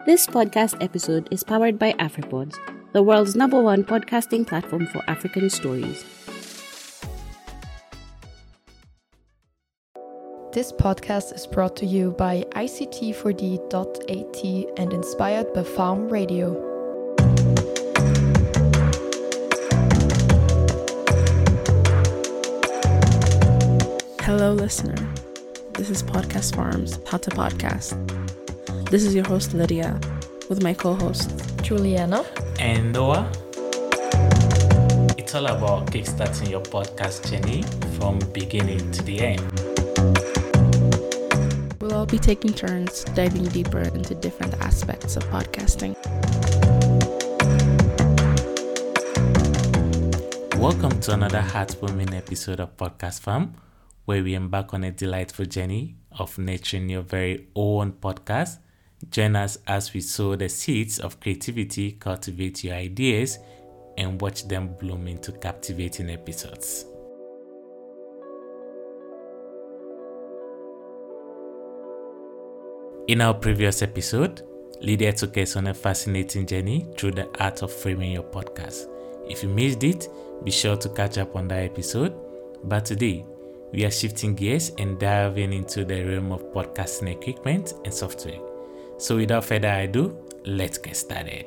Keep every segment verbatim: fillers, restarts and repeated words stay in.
This podcast episode is powered by AfriPods, the world's number one podcasting platform for African stories. This podcast is brought to you by I C T four D dot A T and inspired by Farm Radio. Hello, listener. This is Podcast Farm's How to Podcast. This is your host, Lydia, with my co-hosts, Juliana and Noah. It's all about kickstarting your podcast journey from beginning to the end. We'll all be taking turns diving deeper into different aspects of podcasting. Welcome to another heartwarming episode of Podcast Farm, where we embark on a delightful journey of nurturing your very own podcast. Join us as we sow the seeds of creativity, cultivate your ideas, and watch them bloom into captivating episodes. In our previous episode, Lydia took us on a fascinating journey through the art of framing your podcast. If you missed it, be sure to catch up on that episode. But today, we are shifting gears and diving into the realm of podcasting equipment and software. So without further ado, let's get started.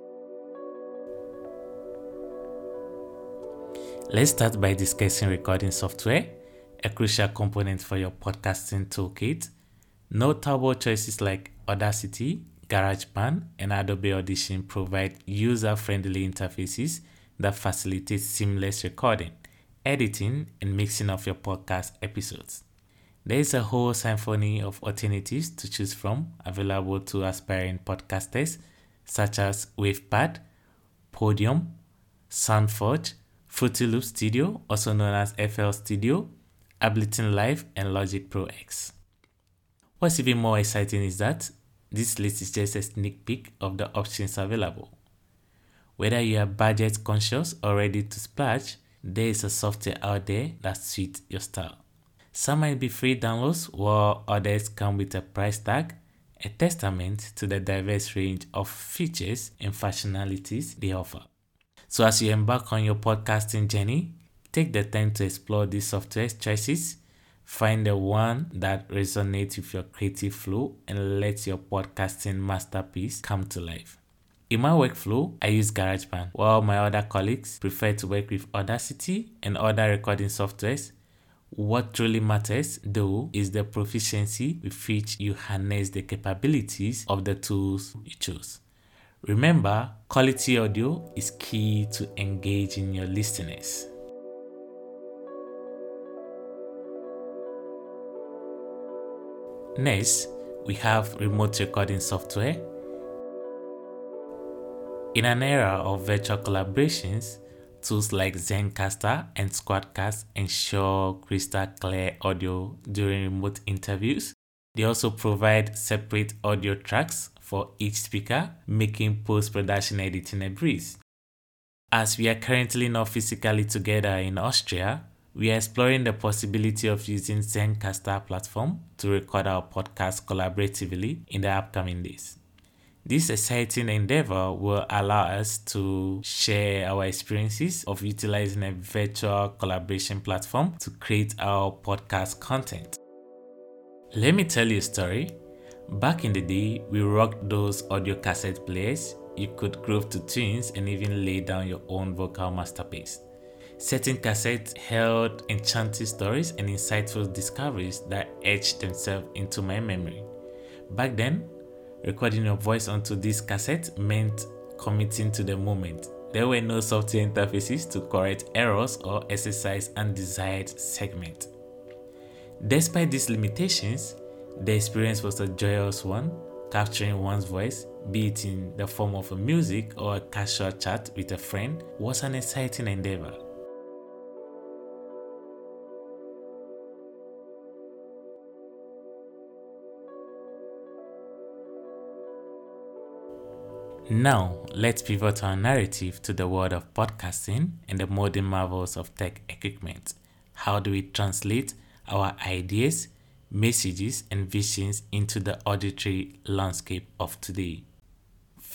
Let's start by discussing recording software, a crucial component for your podcasting toolkit. Notable choices like Audacity, GarageBand, and Adobe Audition provide user-friendly interfaces that facilitate seamless recording, editing, and mixing of your podcast episodes. There is a whole symphony of alternatives to choose from available to aspiring podcasters, such as WavePad, Podium, SoundForge, Fruity Loop Studio, also known as F L Studio, Ableton Live, and Logic Pro X. What's even more exciting is that this list is just a sneak peek of the options available. Whether you are budget conscious or ready to splurge, there is a software out there that suits your style. Some might be free downloads, while others come with a price tag, a testament to the diverse range of features and functionalities they offer. So as you embark on your podcasting journey, take the time to explore these software choices, find the one that resonates with your creative flow, and let your podcasting masterpiece come to life. In my workflow, I use GarageBand, while my other colleagues prefer to work with Audacity and other recording softwares. What truly matters, though, is the proficiency with which you harness the capabilities of the tools you choose. Remember, quality audio is key to engaging your listeners. Next, we have remote recording software. In an era of virtual collaborations, tools like Zencastr and Squadcast ensure crystal clear audio during remote interviews. They also provide separate audio tracks for each speaker, making post-production editing a breeze. As we are currently not physically together in Austria, we are exploring the possibility of using Zencastr platform to record our podcast collaboratively in the upcoming days. This exciting endeavor will allow us to share our experiences of utilizing a virtual collaboration platform to create our podcast content. Let me tell you a story. Back in the day, we rocked those audio cassette players. You could groove to tunes and even lay down your own vocal masterpiece. Certain cassettes held enchanting stories and insightful discoveries that etched themselves into my memory. Back then, recording your voice onto this cassette meant committing to the moment. There were no software interfaces to correct errors or exercise undesired segments. Despite these limitations, the experience was a joyous one. Capturing one's voice, be it in the form of a music or a casual chat with a friend, was an exciting endeavor. Now, let's pivot our narrative to the world of podcasting and the modern marvels of tech equipment. How do we translate our ideas, messages, and visions into the auditory landscape of today?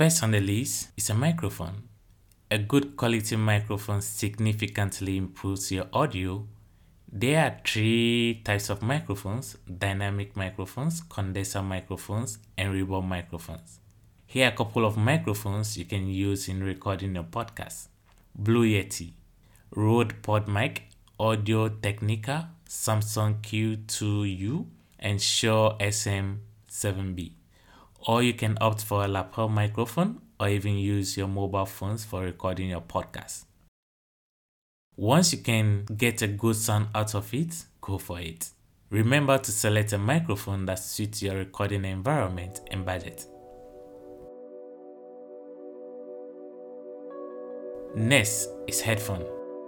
First on the list is a microphone. A good quality microphone significantly improves your audio. There are three types of microphones: dynamic microphones, condenser microphones, and reverb microphones. Here are a couple of microphones you can use in recording your podcast: Blue Yeti, Rode PodMic, Audio Technica, Samsung Q two U, and Shure S M seven B. Or you can opt for a lapel microphone or even use your mobile phones for recording your podcast. Once you can get a good sound out of it, go for it. Remember to select a microphone that suits your recording environment and budget. Next is headphone.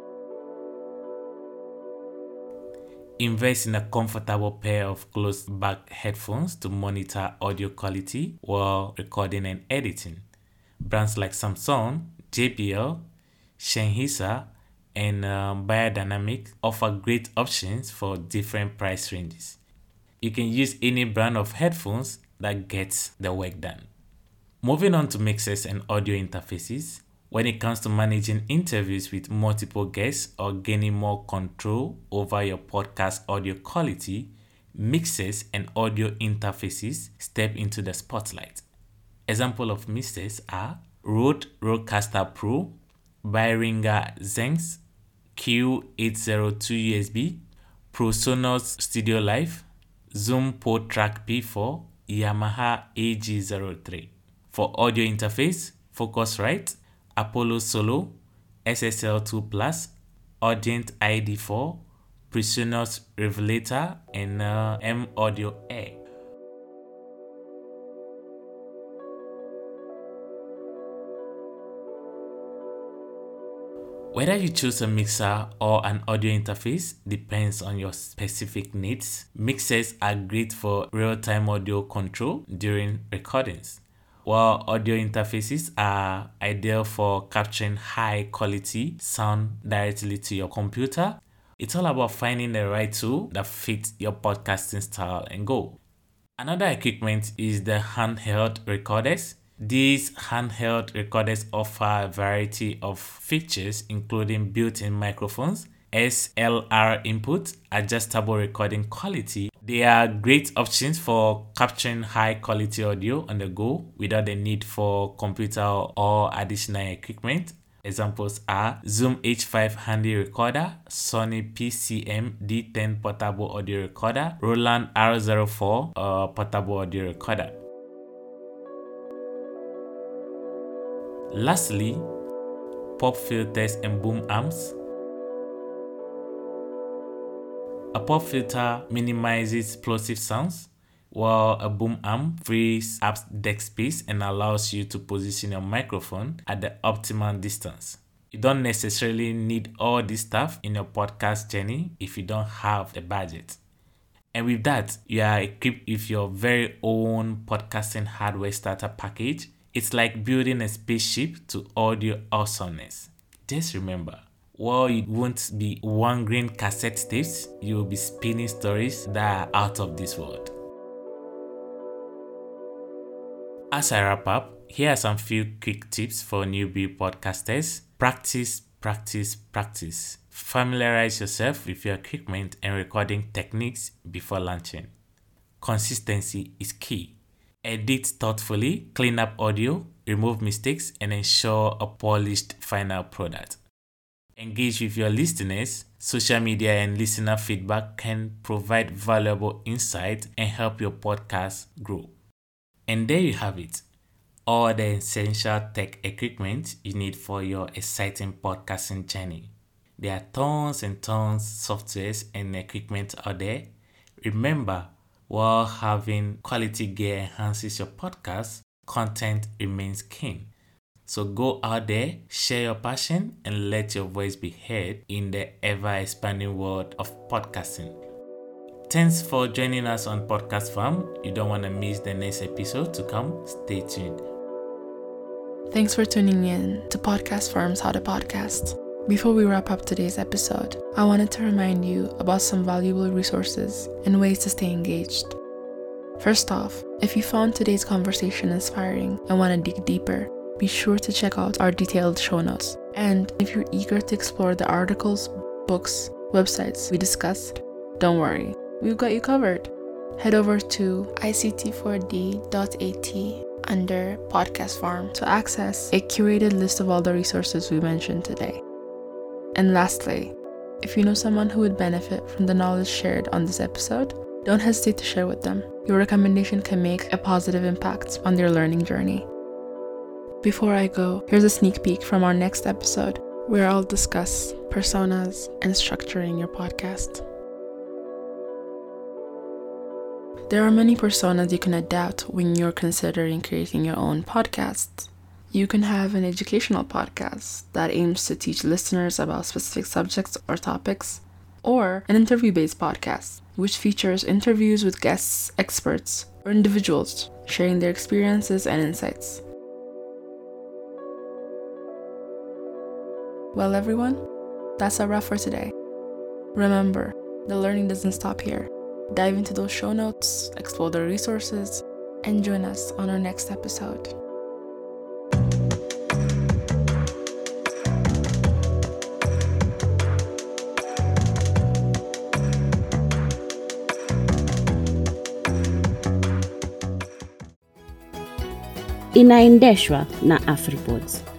Invest in a comfortable pair of closed-back headphones to monitor audio quality while recording and editing. Brands like Samsung, J B L, Sennheiser, and um, Beyerdynamic offer great options for different price ranges. You can use any brand of headphones that gets the work done. Moving on to mixers and audio interfaces. When it comes to managing interviews with multiple guests or gaining more control over your podcast audio quality, mixers and audio interfaces step into the spotlight. Examples of mixers are Rode Rodecaster Pro, Behringer Zenx, Q eight oh two U S B, PreSonus Studio Live, Zoom PodTrack P four, Yamaha A G zero three. For audio interface, Focusrite, Apollo Solo, S S L two Plus, Audient I D four, PreSonus Revelator, and uh, M Audio Air. Whether you choose a mixer or an audio interface depends on your specific needs. Mixers are great for real-time audio control during recordings, while audio interfaces are ideal for capturing high-quality sound directly to your computer. It's all about finding the right tool that fits your podcasting style and goal. Another equipment is the handheld recorders. These handheld recorders offer a variety of features, including built-in microphones, S L R input, adjustable recording quality. They are great options for capturing high-quality audio on the go without the need for computer or additional equipment. Examples are Zoom H five Handy Recorder, Sony P C M D ten Portable Audio Recorder, Roland R zero four uh, Portable Audio Recorder. Lastly, pop filters and boom amps. A pop filter minimizes plosive sounds, while a boom amp frees up deck space and allows you to position your microphone at the optimal distance. You don't necessarily need all this stuff in your podcast journey if you don't have the budget. And with that, you are equipped with your very own podcasting hardware starter package. It's like building a spaceship to audio awesomeness. Just remember, while it won't be one green cassette tapes, you will be spinning stories that are out of this world. As I wrap up, here are some few quick tips for newbie podcasters. Practice, practice, practice. Familiarize yourself with your equipment and recording techniques before launching. Consistency is key. Edit thoughtfully, clean up audio, remove mistakes, and ensure a polished final product. Engage with your listeners. Social media and listener feedback can provide valuable insight and help your podcast grow. And there you have it. All the essential tech equipment you need for your exciting podcasting journey. There are tons and tons of softwares and equipment out there. Remember, while having quality gear enhances your podcast, content remains king. So go out there, share your passion, and let your voice be heard in the ever-expanding world of podcasting. Thanks for joining us on Podcast Farm. You don't want to miss the next episode to come. Stay tuned. Thanks for tuning in to Podcast Farm's How to Podcast. Before we wrap up today's episode, I wanted to remind you about some valuable resources and ways to stay engaged. First off, if you found today's conversation inspiring and want to dig deeper, be sure to check out our detailed show notes. And if you're eager to explore the articles, books, websites we discussed, don't worry, we've got you covered. Head over to I C T four D dot A T under Podcast Farm to access a curated list of all the resources we mentioned today. And lastly, if you know someone who would benefit from the knowledge shared on this episode, don't hesitate to share with them. Your recommendation can make a positive impact on their learning journey. Before I go, here's a sneak peek from our next episode, where I'll discuss personas and structuring your podcast. There are many personas you can adapt when you're considering creating your own podcast. You can have an educational podcast that aims to teach listeners about specific subjects or topics, or an interview-based podcast, which features interviews with guests, experts, or individuals sharing their experiences and insights. Well, everyone, that's a wrap for today. Remember, the learning doesn't stop here. Dive into those show notes, explore the resources, and join us on our next episode. Inaendeshwa na AfriPods.